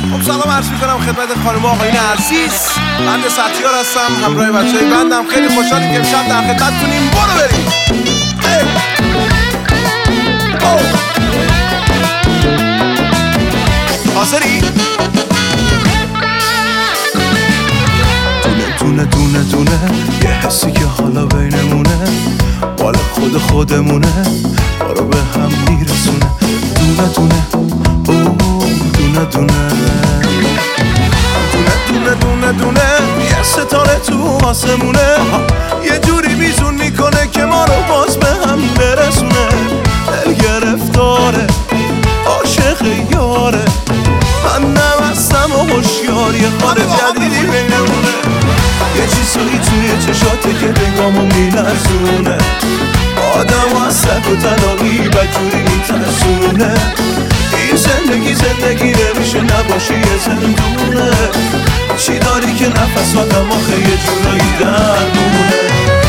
خب سلام عرض میکنم خدمت خانم آقایون عزیز. بند ستیار هستم همراه بچه های بندم. خیلی خوشحالیم که امشب در خدمتتونیم. برو بریم. حاضری؟ دونه یه حسی که حالا بینمونه، بال خودمونه، ما رو به هم میرسونه. دونه یه ستاره تو آسمونه، یه جوری میزون میکنه که ما رو باز به هم برسونه. دل گرفتاره، عاشق یاره، من نمستم و هوشیار، یه خار جدیدی بینمونه. یه چیزایی توی چشاته که نگامو میلرزونه، آدم از سگ و تنهایی بدجوری میترسونه. این زندگی نمیشه نباشی یه زندونه، چی داری که نفساتم آخه یه جورایی درمونه.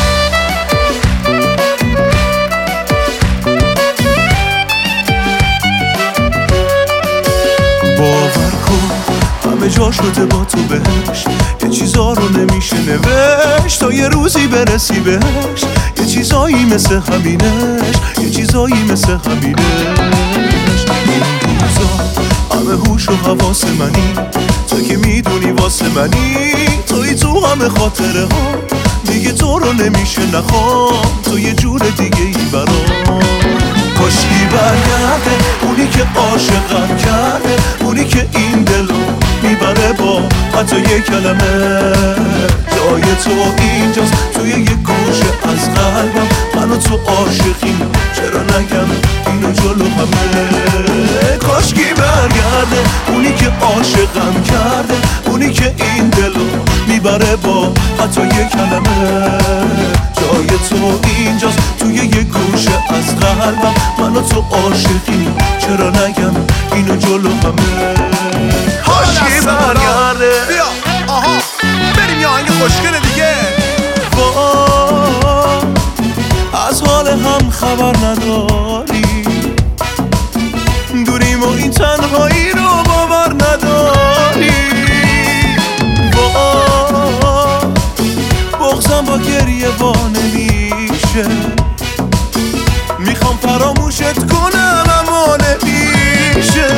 باور کن همه جا شده با تو بهش، یه چیزا رو نمیشه نوشت تا یه روزی برسی بهش. یه چیزایی مثل همینش، یه چیزایی مثل همینش. این روزا همه هوش و حواس منی، تو که میدونی واسه منی، توی تو همه خاطره ها، دیگه تو رو نمیشه نخوام، تو یه جور دیگه ای برام. کاشکی برگرده اونی که عاشقم کرده، اونی که این دلو میبره با حتی یه کلمه. جای تو اینجاست توی یه گوشه از قلبم، من و تو عاشقیم، چرا نگم اینو جلو همه. کاشکی برگرده اونی که عاشقم کرده، اونی که این دلو میبره با حتی یه کلمه. جای تو اینجاست توی یه گوشه از قلبم، من و تو عاشقیم، چرا نگم اینو جلو همه. کاشکی برگرده. بیا آها بریم یا آهنگ خوشگله دیگه. از حال هم خبر نداری، دوریم و این تنهایی رو باور نداری. بغضم با گریه با نمیشه، میخوام فراموشت کنم اما نمیشه.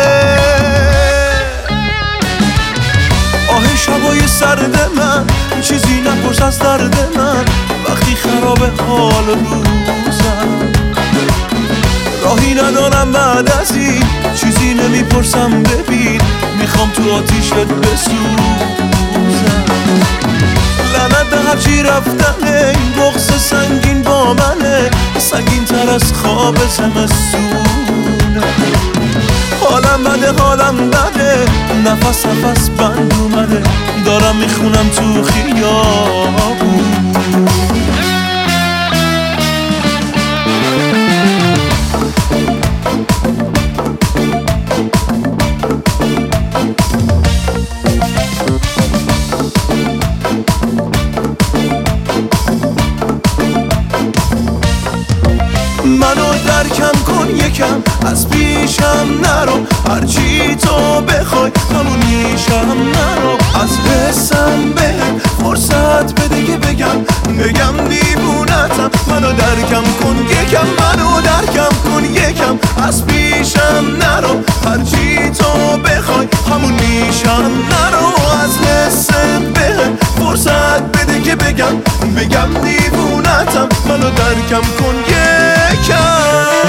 آه شبای سرد من، چیزی نپرس از درد من، وقتی خراب حال روزم. راهی ندارم بعد از این، چیزی نمیپرسم ببین، میخوام تو آتیشت بسوزم. لعنت به هرچی رفتنه، این بغض سنگین با منه، سنگین تر از خواب زمستونه. حالم بده، نفس بند اومده، دارم میخونم تو خیابون. منو درکم کن یکم، از پیشم نرو، هرچی تو بخوای همون میشم. نرو از حسم بهم فرصت بده که بگم دیوونتم. منو درکم کن یکم، منو درکم کن یکم، از پیشم نرو، هرچی تو بخوای همون میشم. نرو از حسم بهم فرصت بده که بگم دیوونتم. منو درکم کن یکم.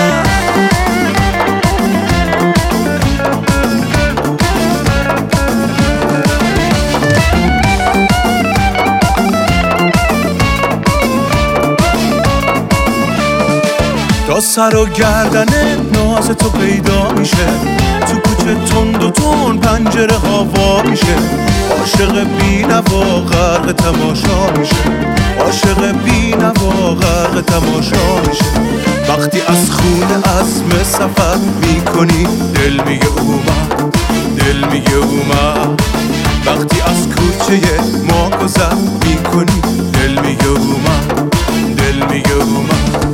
تا سر و گردن ناز تو پیدا میشه، تو کوچه تند و تون پنجره هوا میشه. عاشق بی‌نوا غرق تماشا میشه، عاشق بی‌نوا غرق تماشا میشه. وقتی از خونه عزم سفر میکنی، دل میگه اومد، دل میگه اومد. وقتی از کوچه ما گذر میکنی، دل میگه اومد، دل میگه اومد.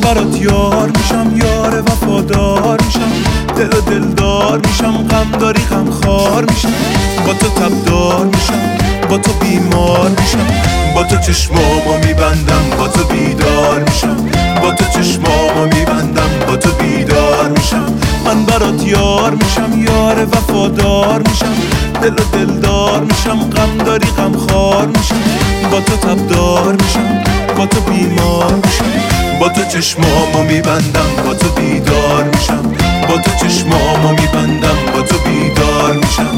برات یار میشم، یار وفادار میشم، دل و دلدار میشم، غم داری غم خوار میشم، با تو تبدار میشم، با تو بیمار میشم، با تو چشمامو میبندم، با تو بیدار میشم، با تو چشمامو میبندم، با تو بیدار میشم. من برات یار میشم، یار وفادار میشم، دل و دلدار میشم، غم داری غم خوار میشم، با تو تبدار میشم، با تو بیمار میشم، با تو چشمامو میبندم، با تو بیدار میشم، با تو چشمامو میبندم، با تو بیدار میشم.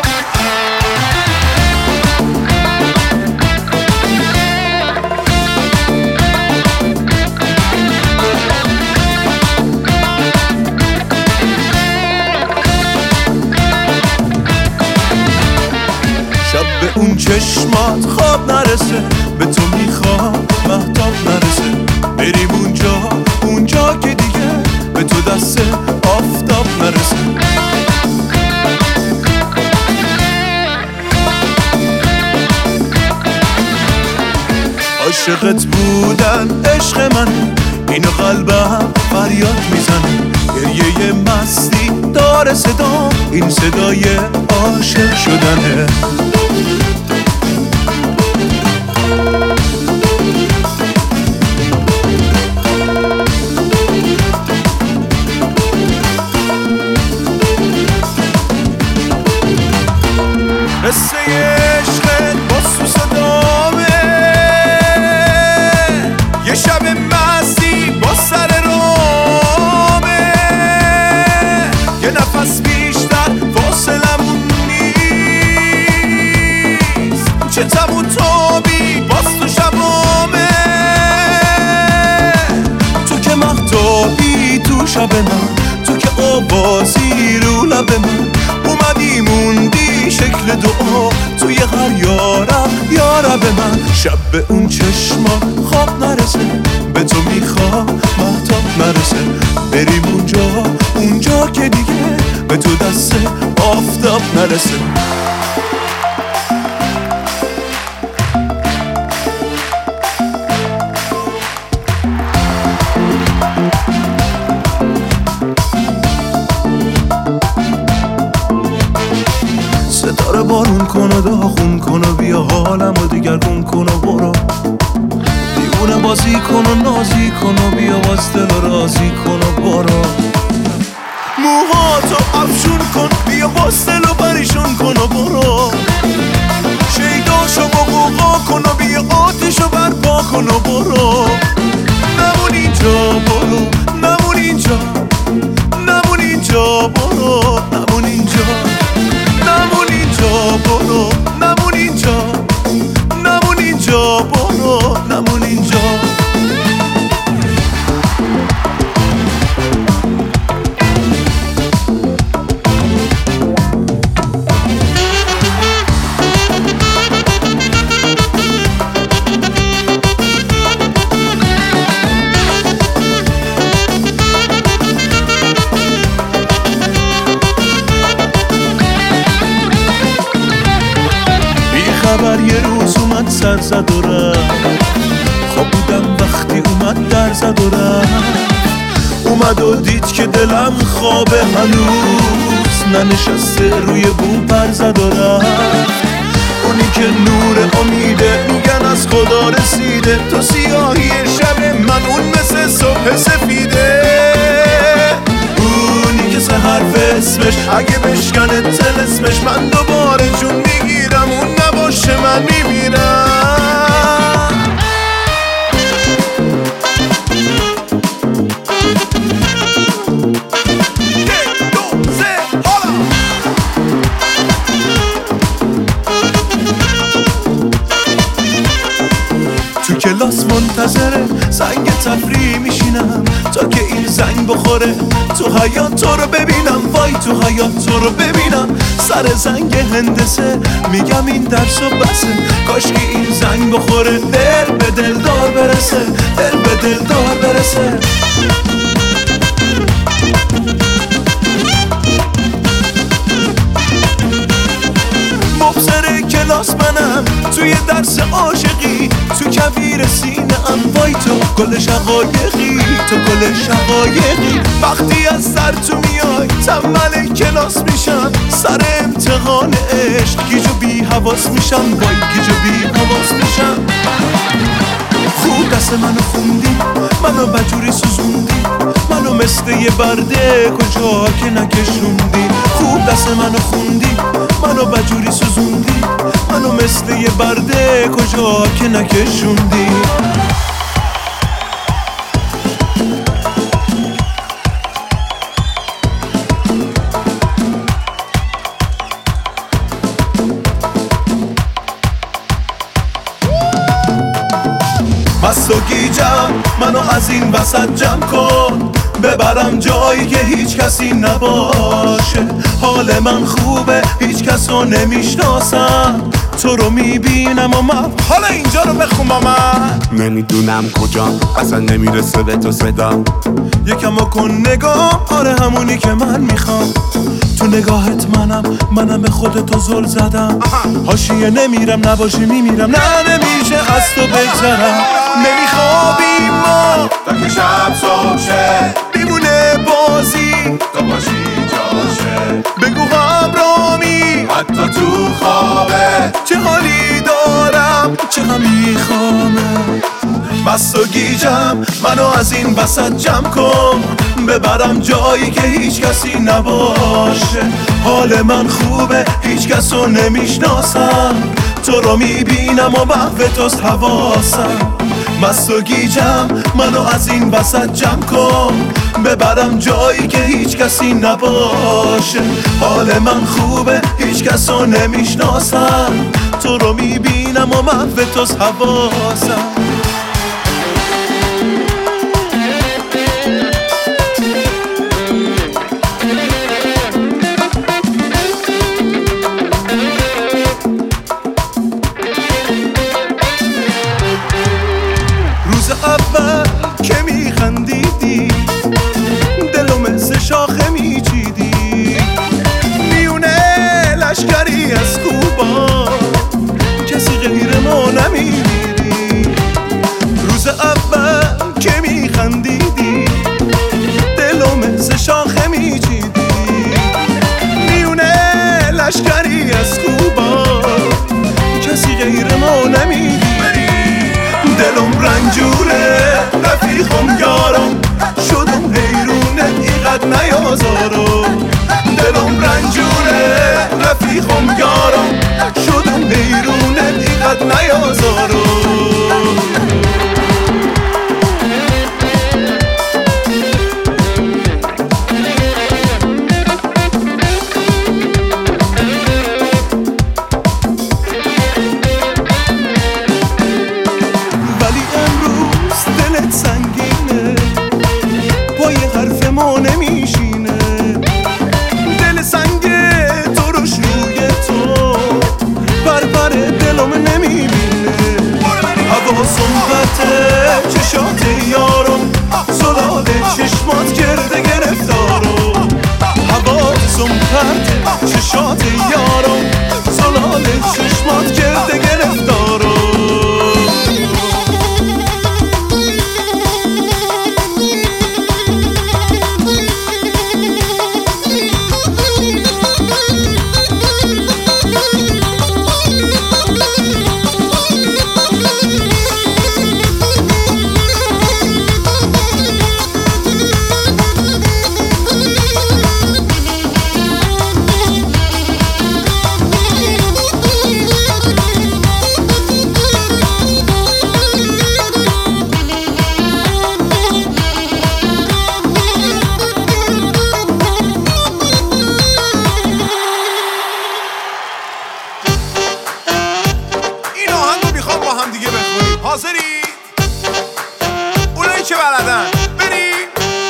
شب به اون چشمات خواب نرسه، به تو میخوام مهتاب نرسه، بریم اونجا که دیگه به تو دست آفتاب نرسه. عاشقت بودن عشق من، اینو قلبم فریاد میزنه، گریه مستی داره صدا، این صدای عاشق شدنه. قصه عشقت با سوس دامه، یه شب مستی با سر رامه، یه نفس بیشتر فاصلمون نیست، چه تمون تابی باز تو شبامه، تو که مهتابی تو شب من، تو که آوازی رو لب من، اومدی موندی شکل دعا توی هر یارب من. شب به اون چشما خواب نرسه، به تو میخوام مهتاب نرسه، بریم اونجا که دیگه به تو دست آفتاب نرسه. ستاره بارون کن و داغون کن و بیا حالم و دیگرگون کن و برو، دیوونه بازی کن و نازی کن و بیا باز دل و رازی کن و برو، موهاتو افشون کن بیا باز دل و پریشون کن و برو، شیداشو با قوقا کن و بیا آتشو برپا کن و برو، نمون اینجا برو، نمون اینجا، نمون اینجا برو، نمون اینجا، نمون اینجا برو، نمون اینجا، نمون اینجا برو، نمون اینجا. خبر یه روز اومد سر زد و رفت، خواب بودم وقتی اومد در زد و رفت، اومد و دید که دلم خوابه هنوز ننشسته روی بوم پر زد و رفت، اونی که نور امیده میگن از خدا رسیده، تو سیاهی شب من اون مثل صبح سفیده، اونی که سحر به اسمش اگه بشکنه طلسمش من دوباره جون میگیرم، اون نباشه من میمیرم. تو کلاس منتظره زنگ تفریح میشینم تا که این زنگ بخوره، تو حیاط تو رو ببینم، وای تو حیاط تو رو ببینم، سر زنگ هندسه میگم این درس و بسه، کاش که این زنگ بخوره دل به دلدار برسه، دل به دلدار برسه. مبصر کلاس منم، توی توی درس عاشقی، تو کویر سینه ام وای تو گل شقایقی، تو گل شقایقی. وقتی از سر تو میای تنبل کلاس میشم، سر امتحان عشق گیج و بی حواس میشم، وای گیج و بی حواس میشم. خوب دست منو خوندی، منو بجوری سوزوندی، منو مثل یه برده کجا که نکشوندی. خوب دست منو خوندی، منو بجوری سوزوندی، منو مثل یه برده کجا که نکشوندی. مست و گیجم منو از این وسط جمع کن، ببرم جایی که هیچ کسی نباشه. حال من خوبه هیچ کس رو نمیشناسم، تو رو میبینم و من حالا اینجا رو بخون با من. نمیدونم کجام اصلا نمیرسه به تو صدام، یکم کن نگاه، آره همونی که من میخوام. تو نگاهت منم به خودتو زل زدم. حاشیه نمیرم نباشی میمیرم، نه نمیشه از تو بگذرم. نمیخوابیم ما تا که شب صبح شه، میمونه بازی تو باشی جاشه. بگو همرامی حتی تو خوابه چه حالی دارم، چه هم میخوامه. مست و گیجم منو از این وسط جمع کن، ببرم جایی که هیچ کسی نباشه. حال من خوبه هیچ کس رو نمیشناسم، تو رو میبینم و محو توست حواسم. مست و گیجم منو از این وسط جمع کن، ببرم جایی که هیچ کسی نباشه. حال من خوبه هیچ کس رو نمیشناسم، تو رو میبینم و محو توست حواسم. اول که میخندیدی دلو مثل شاخه میچیدی، میونه لشکری از خوبا کسی غیر ما نمیدیدی. روز اول که میخندیدی دلو مثل شاخه میچیدی، میونه لشکری از خوبا کسی غیر ما نمیدیدی. دلم رنجوره رفیقم یارم، شدم حیرونه اینقدر نیازارم. دلم رنجوره رفیقم یارم، شدم حیرونه اینقدر نیازارم. سنگینه پای حرف ما نمیشینه، دل سنگه تو روش روی تو پر دلم نمیبینه. حواسم پته چشات یارم، زلال چشمات کرده گرفتارم. حواسم پته چشات یارم، زلال چشمات کرده گرفتارم. حاضری؟ اونایی که بلدن بریم.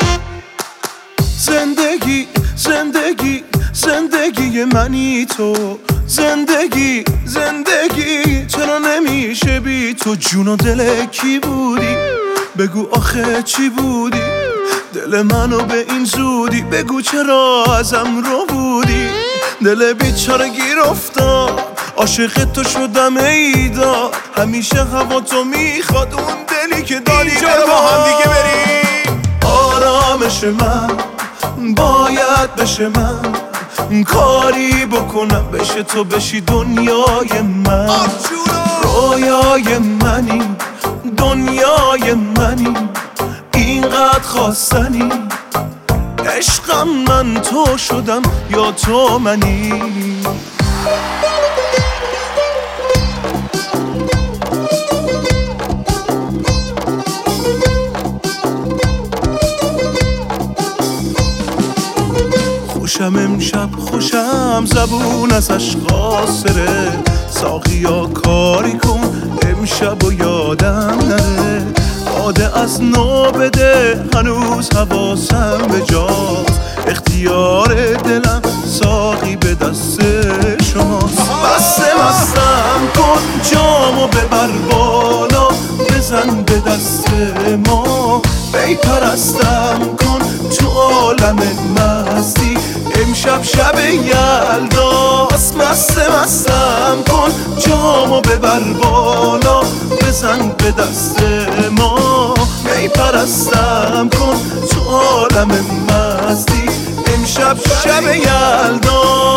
زندگی زندگی زندگی منی تو، زندگی زندگی چرا نمیشه بی تو. جون و دل کی بودی بگو آخه چی بودی، دل منو به این زودی بگو چرا ازم رو بودی. دل بیچاره گیر افتاد عاشق تو شدم ایدا، همیشه هوا تو میخواد، اون دلی که داری اینجا با هم دیگه بریم. آرامش من باید بشه، من کاری بکنم بشه تو بشی دنیای من. رویای منی، دنیای منی، اینقدر خواستنی، عشقم من تو شدم یا تو منی. خوشم امشب خوشم، زبون ازش قاصره، ساقیا کاری کن امشب و یادم نره، باده از نو بده هنوز حواسم به جاست، اختیار دلم ساقی به دست شماست. بسته مستم کن جامو ببر بالا، بزن به دست ما، بی پرستم کن تو عالم مستی، امشب شب یلداست. مستم کن جامو ببر بالا، بزن به دست ما، می پرستم کن تو عالم مستی، امشب شب یلداست.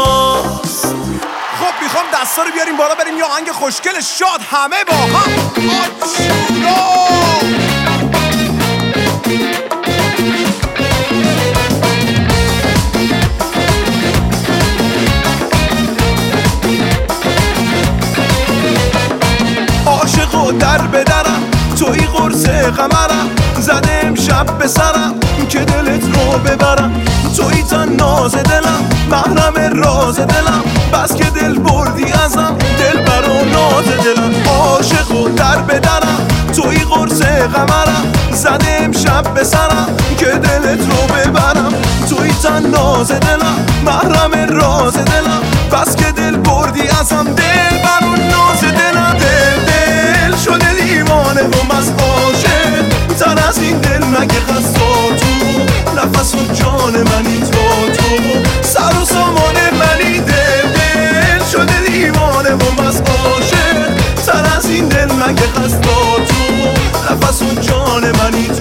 خب میخوام دستا رو بیاریم بالا، بریم یه آهنگ خوشگل شاد همه با هم. عاشقو در بدرم، توی قرص قمرم، زده امشب به سرم که دلت رو ببرم، توی تن ناز دلم، محرم راز دلم، بس که دل بردی ازم، دل برا ناز دلم. عاشقو در بدرم، توی قرص قمرم، زده امشب به سرم که دلت رو ببرم، توی تن ناز دلم، محرم راز دلم، بس که دل بردی ازم، دل برا ناز دلم. دل شده دیوانه و از عاشق، تر از این دل مگه خستا تو، نفس و جان منی تو سر و سامان منی. دل شده دیوانه و از عاشق، تر از این دل مگه خستا تو، نفس و جان منی